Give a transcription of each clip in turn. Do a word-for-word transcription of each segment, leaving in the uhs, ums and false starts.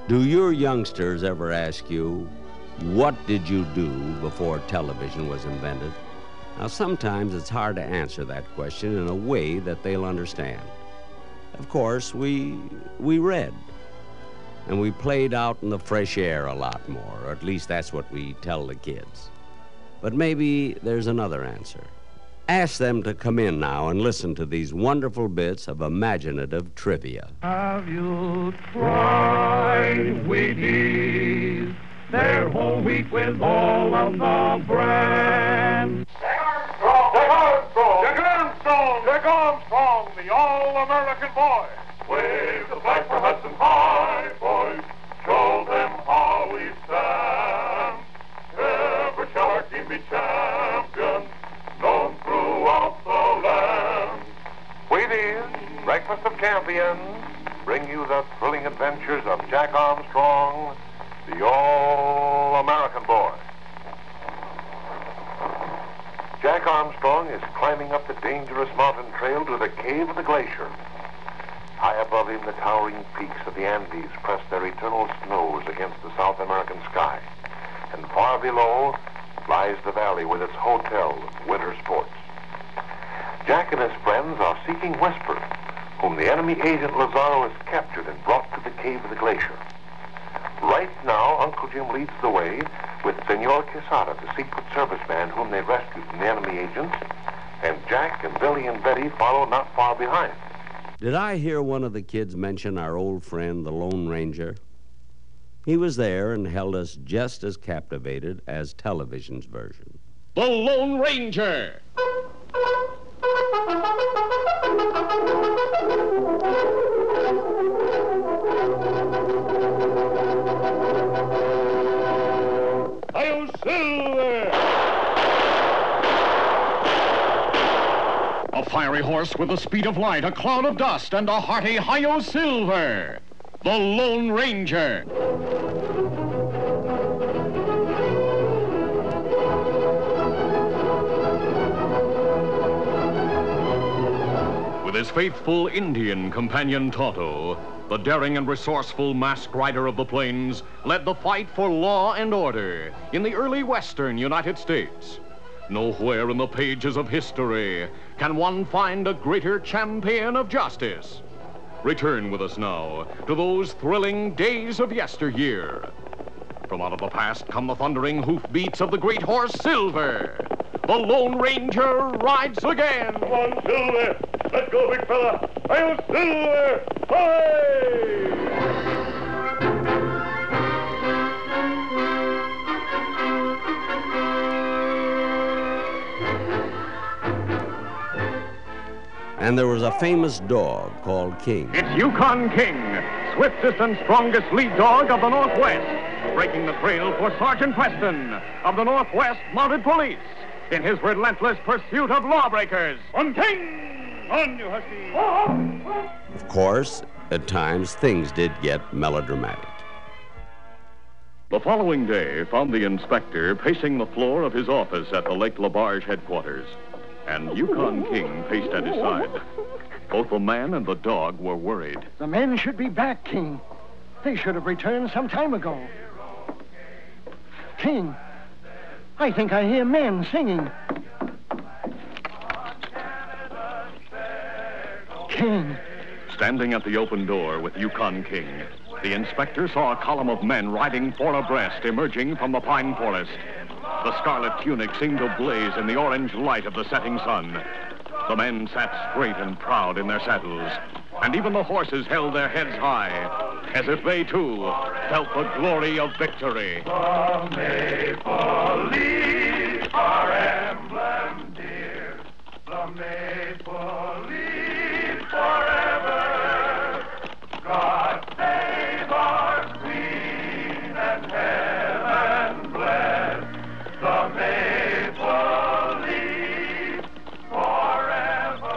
Do your youngsters ever ask you, what did you do before television was invented? Now, sometimes it's hard to answer that question in a way that they'll understand. Of course, we, we read, and we played out in the fresh air a lot more, or at least that's what we tell the kids. But maybe there's another answer. Ask them to come in now and listen to these wonderful bits of imaginative trivia. Have you tried Wheaties? They're whole wheat with all of the bran. Jack Armstrong! Jack Armstrong! Jack Armstrong, the all-American boy. Wave the flag for Hudson High, boys. Show them how we stand. Ever shall our team be champions, known throughout the land. Wheaties, breakfast of champions, bring you the thrilling adventures of Jack Armstrong, the all-American boy. Jack Armstrong is climbing up the dangerous mountain trail to the cave of the glacier. High above him, the towering peaks of the Andes press their eternal snows against the South American sky. And far below lies the valley with its hotel of winter sports. Jack and his friends are seeking Whisper, whom the enemy agent Lazaro has captured and brought to the cave of the glacier. Right now, Uncle Jim leads the way with Senor Quesada, the Secret Service man whom they rescued from the enemy agents, and Jack and Billy and Betty follow not far behind. Did I hear one of the kids mention our old friend, the Lone Ranger? He was there and held us just as captivated as television's version. The Lone Ranger! Hi-yo, Silver! A fiery horse with the speed of light, a cloud of dust, and a hearty Hi-yo Silver! The Lone Ranger! With his faithful Indian companion Tonto, the daring and resourceful masked rider of the plains led the fight for law and order in the early western United States. Nowhere in the pages of history can one find a greater champion of justice. Return with us now to those thrilling days of yesteryear. From out of the past come the thundering hoofbeats of the great horse Silver. The Lone Ranger rides again. Come on, Silver! Let's go, big fella! Hi-yo, Silver! Hi! And there was a famous dog called King. It's Yukon King, swiftest and strongest lead dog of the Northwest, breaking the trail for Sergeant Preston of the Northwest Mounted Police in his relentless pursuit of lawbreakers. On King! On, you husky! Of course, at times things did get melodramatic. The following day found the inspector pacing the floor of his office at the Lake Labarge headquarters, and Yukon King paced at his side. Both the man and the dog were worried. The men should be back, King. They should have returned some time ago. King, I think I hear men singing. King. Standing at the open door with Yukon King, the inspector saw a column of men riding four abreast emerging from the pine forest. The scarlet tunic seemed to blaze in the orange light of the setting sun. The men sat straight and proud in their saddles, and even the horses held their heads high, as if they, too, felt the glory of victory. The maple leaf, our emblem dear. The maple leaf forever. God save our Queen and heaven bless. The maple leaf forever.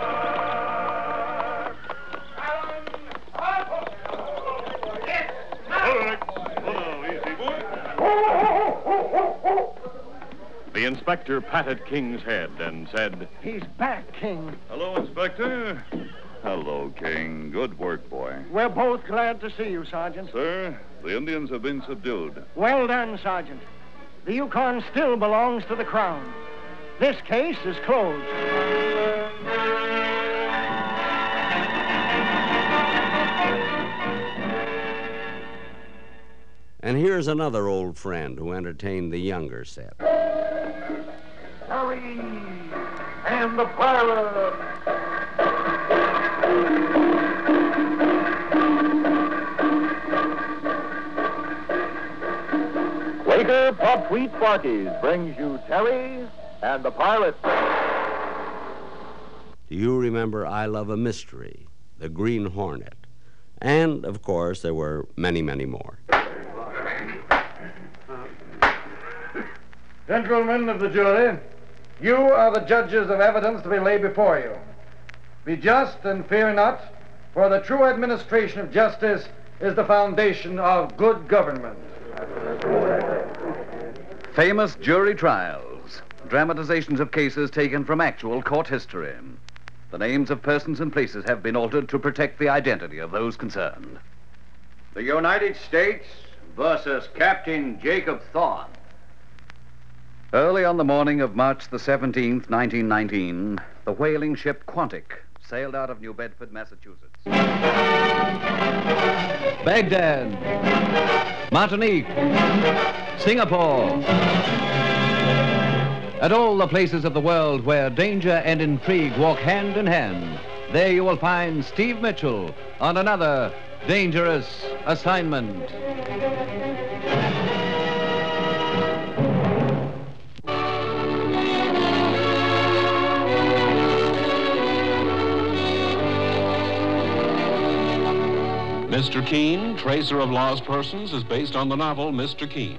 The inspector patted King's head and said, He's back, King. Hello, Inspector. Hello, King. Good work, boy. We're both glad to see you, Sergeant. Sir, the Indians have been subdued. Well done, Sergeant. The Yukon still belongs to the Crown. This case is closed. And here's another old friend who entertained the younger set. Harry and the pirate. Quaker Puffed Wheat Sparkies brings you Terry and the Pirate. Do you remember I Love a Mystery, The Green Hornet? And, of course, there were many, many more. Gentlemen of the jury, you are the judges of evidence to be laid before you. Be just and fear not, for the true administration of justice is the foundation of good government. Famous jury trials, dramatizations of cases taken from actual court history. The names of persons and places have been altered to protect the identity of those concerned. The United States versus Captain Jacob Thorne. Early on the morning of March the seventeenth, nineteen nineteen, the whaling ship Quantic sailed out of New Bedford, Massachusetts. Baghdad, Martinique, Singapore, at all the places of the world where danger and intrigue walk hand in hand, there you will find Steve Mitchell on another dangerous assignment. Mister Keene, Tracer of Lost Persons, is based on the novel Mister Keene.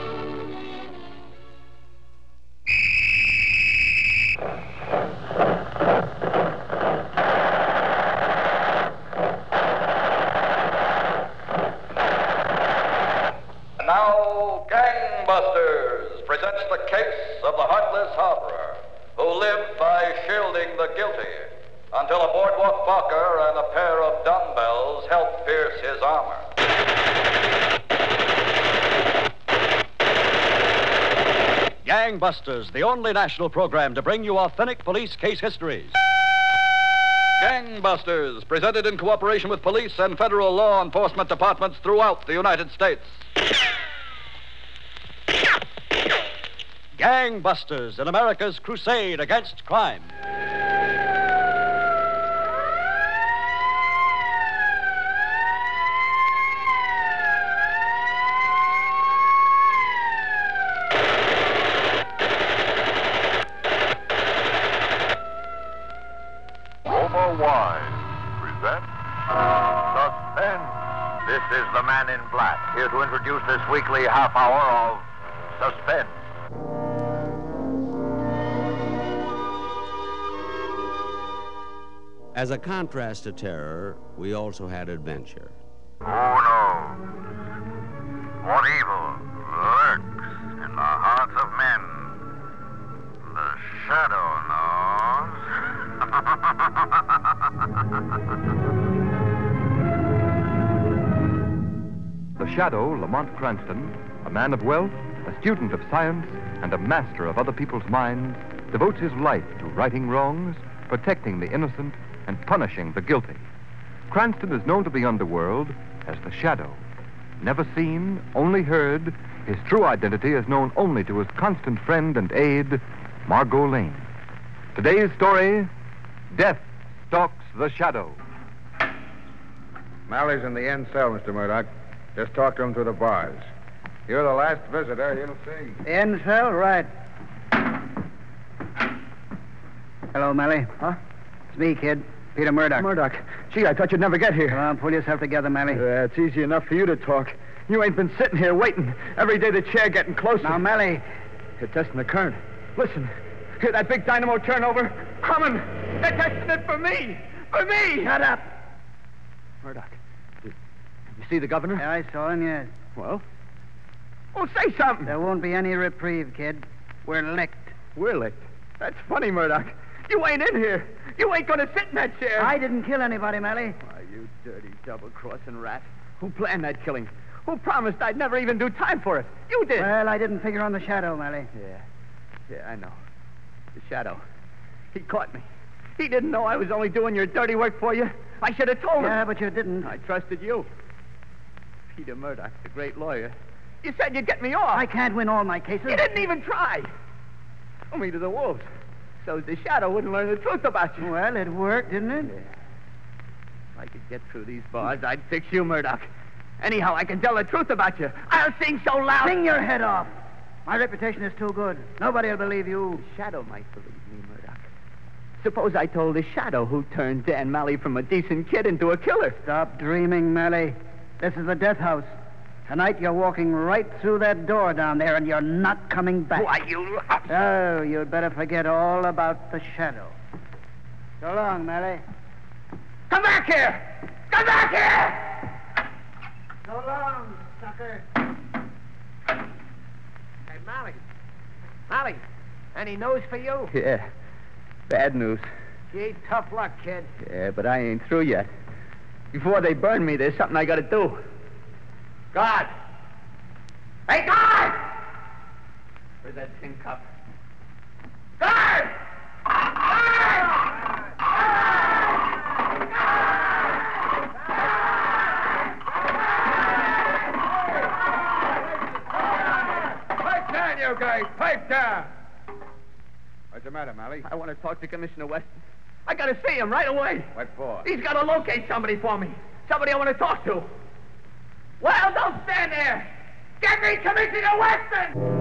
Now, Gangbusters presents the case of the heartless harborer who lived by shielding the guilty until a boardwalk barker and a pair of dumbbells helped pierce his armor. Gangbusters, the only national program to bring you authentic police case histories. Gangbusters, presented in cooperation with police and federal law enforcement departments throughout the United States. Gangbusters in America's crusade against crime. This is the Man in Black, here to introduce this weekly half hour of Suspense. As a contrast to terror, we also had adventure. Who knows what evil lurks in the hearts of men? The Shadow knows. The Shadow, Lamont Cranston, a man of wealth, a student of science, and a master of other people's minds, devotes his life to righting wrongs, protecting the innocent, and punishing the guilty. Cranston is known to the underworld as the Shadow. Never seen, only heard, his true identity is known only to his constant friend and aide, Margot Lane. Today's story, Death Stalks the Shadow. Mally's in the end cell, Mister Murdoch. Just talk to him through the bars. You're the last visitor, you'll see. The end cell? Right. Hello, Mally. Huh? It's me, kid. Peter Murdoch. Murdoch. Gee, I thought you'd never get here. Come on, pull yourself together, Mally. Uh, it's easy enough for you to talk. You ain't been sitting here waiting. Every day the chair getting closer. Now, Mally. You're testing the current. Listen. Hear that big dynamo turnover? Coming. They're testing it for me. For me. Shut up. Murdoch. Did you see the governor? Yeah, I saw him, yes. Well? Well, say something. There won't be any reprieve, kid. We're licked. We're licked? That's funny, Murdoch. You ain't in here. You ain't going to sit in that chair. I didn't kill anybody, Melly. Why, you dirty double-crossing rat. Who planned that killing? Who promised I'd never even do time for it? You did. Well, I didn't figure on the shadow, Melly. Yeah. Yeah, I know. The shadow. He caught me. He didn't know I was only doing your dirty work for you. I should have told him. Yeah, but you didn't. I trusted you. Peter Murdoch, the great lawyer. You said you'd get me off. I can't win all my cases. You didn't even try. Throw me to the wolves. So the shadow wouldn't learn the truth about you. Well, it worked, didn't it? Yeah. If I could get through these bars, I'd fix you, Murdoch. Anyhow, I can tell the truth about you. I'll sing so loud. Sing your head off. My reputation is too good. Nobody will believe you. The shadow might believe me, Murdoch. Suppose I told the shadow who turned Dan Malley from a decent kid into a killer. Stop dreaming, Malley. This is the death house. Tonight you're walking right through that door down there, and you're not coming back. Why, you... Oh, you'd better forget all about the shadow. So long, Malley. Come back here! Come back here! So long, sucker. Hey, Malley. Malley, any news for you? Yeah. Bad news. Gee, tough luck, kid. Yeah, but I ain't through yet. Before they burn me, there's something I gotta do. Guard! Hey, guard! Where's that tin cup? Guard! Guard! Pipe down, you guys! Pipe down! What's the matter, Malley? I want to talk to Commissioner Weston. I gotta see him right away. What for? He's gotta locate somebody for me. Somebody I want to talk to. Well, don't stand there. Get me Commissioner Weston!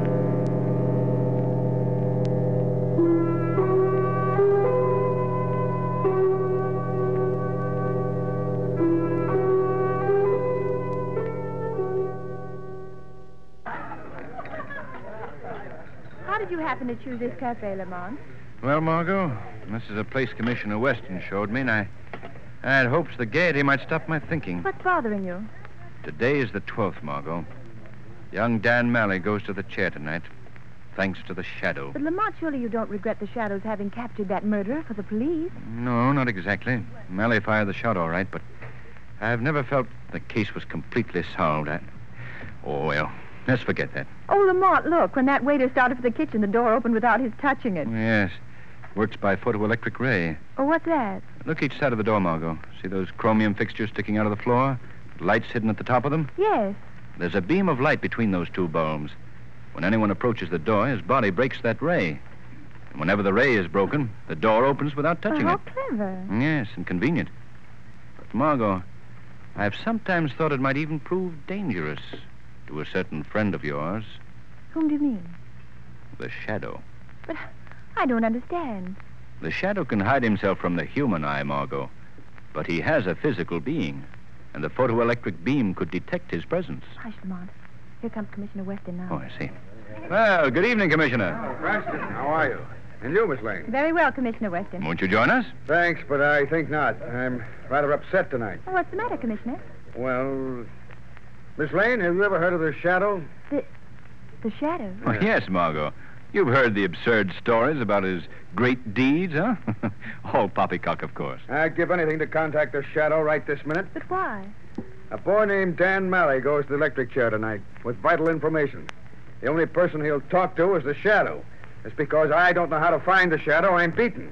How did you happen to choose this cafe, Lamont? Well, Margot, this is a place Commissioner Weston showed me, and I, I had hopes the gaiety might stop my thinking. What's bothering you? Today is the twelfth, Margot. Young Dan Malley goes to the chair tonight, thanks to the shadow. But, Lamont, surely you don't regret the shadows having captured that murderer for the police? No, not exactly. Malley fired the shot all right, but I've never felt the case was completely solved. I... Oh, well, let's forget that. Oh, Lamont, look. When that waiter started for the kitchen, the door opened without his touching it. Yes. Works by photoelectric ray. Oh, what's that? Look each side of the door, Margot. See those chromium fixtures sticking out of the floor? Lights hidden at the top of them? Yes. There's a beam of light between those two bulbs. When anyone approaches the door, his body breaks that ray. And whenever the ray is broken, the door opens without touching oh, how it. How clever. Yes, and convenient. But, Margot, I've sometimes thought it might even prove dangerous to a certain friend of yours. Whom do you mean? The shadow. But I don't understand. The shadow can hide himself from the human eye, Margot. But he has a physical being. And the photoelectric beam could detect his presence. Hush, Lamont. Here comes Commissioner Weston now. Oh, I see. Well, good evening, Commissioner. Oh, Cranston, how are you? And you, Miss Lane? Very well, Commissioner Weston. Won't you join us? Thanks, but I think not. I'm rather upset tonight. Oh, what's the matter, Commissioner? Well, Miss Lane, have you ever heard of the shadow? The... the shadow? Oh, yes, Margot. You've heard the absurd stories about his great deeds, huh? All poppycock, of course. I'd give anything to contact the shadow right this minute. But why? A boy named Dan Malley goes to the electric chair tonight with vital information. The only person he'll talk to is the shadow. It's because I don't know how to find the shadow I'm beaten.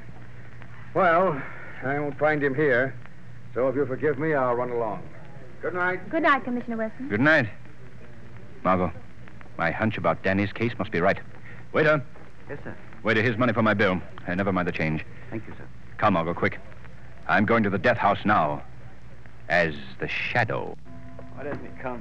Well, I won't find him here. So if you forgive me, I'll run along. Good night. Good night, Commissioner Weston. Good night. Margot, my hunch about Danny's case must be right. Waiter. Yes, sir. Waiter, here's money for my bill. Uh, never mind the change. Thank you, sir. Come, Margot, quick. I'm going to the death house now. As the shadow. Why doesn't he come?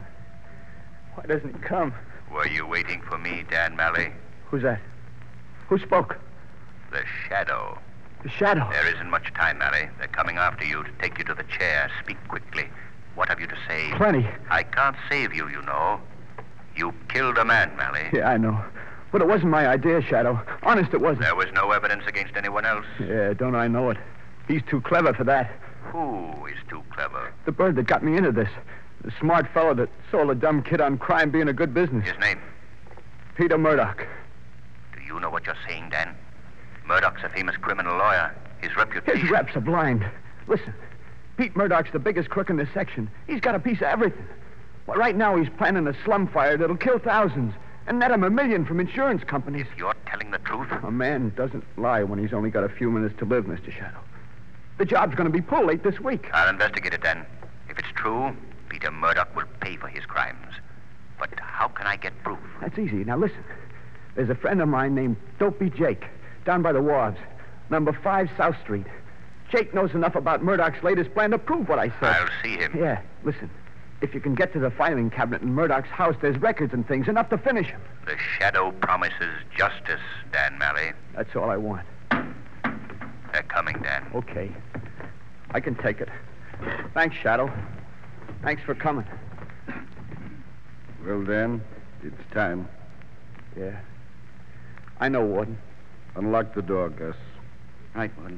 Why doesn't he come? Were you waiting for me, Dan Malley? Who's that? Who spoke? The shadow. The shadow? There isn't much time, Malley. They're coming after you to take you to the chair. Speak quickly. What have you to say? Plenty. I can't save you, you know. You killed a man, Malley. Yeah, I know. But it wasn't my idea, Shadow. Honest, it wasn't. There was no evidence against anyone else. Yeah, don't I know it. He's too clever for that. Who is too clever? The bird that got me into this. The smart fellow that sold a dumb kid on crime being a good business. His name? Peter Murdoch. Do you know what you're saying, Dan? Murdoch's a famous criminal lawyer. His reputation... His reps are blind. Listen, Pete Murdoch's the biggest crook in this section. He's got a piece of everything. Well, right now he's planning a slum fire that'll kill thousands and net him a million from insurance companies. You're telling the truth? A man doesn't lie when he's only got a few minutes to live, Mister Shadow. The job's going to be pulled late this week. I'll investigate it then. If it's true, Peter Murdoch will pay for his crimes. But how can I get proof? That's easy. Now listen. There's a friend of mine named Dopey Jake, down by the wharves, number five South Street. Jake knows enough about Murdoch's latest plan to prove what I said. I'll see him. Yeah, listen. If you can get to the filing cabinet in Murdoch's house, there's records and things, enough to finish him. The Shadow promises justice, Dan Malley. That's all I want. They're coming, Dan. Okay. I can take it. Thanks, Shadow. Thanks for coming. Well, Dan, it's time. Yeah. I know, Warden. Unlock the door, Gus. Right, Warden.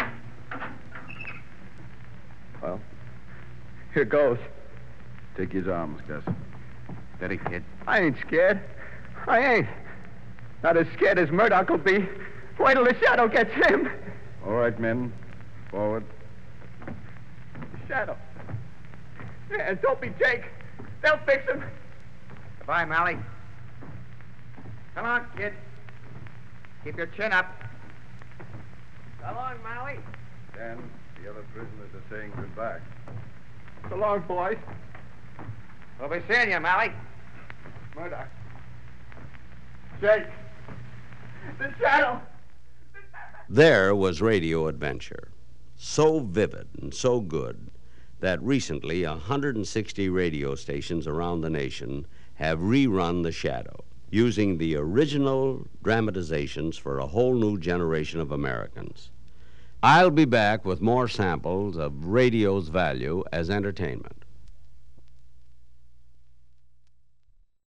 Well, here goes. Take his arms, Gus. Steady, kid. I ain't scared. I ain't. Not as scared as Murdoch will be. Wait till the Shadow gets him. All right, men. Forward. The Shadow. Yeah, don't be Jake. They'll fix him. Goodbye, Malley. Come on, kid. Keep your chin up. So long, Malley. Dan, the other prisoners are saying goodbye. So long, boys. We'll be seeing you, Malley. Murdoch. Jake. The Shadow. There was Radio Adventure, so vivid and so good that recently one hundred sixty radio stations around the nation have rerun The Shadow, using the original dramatizations for a whole new generation of Americans. I'll be back with more samples of radio's value as entertainment.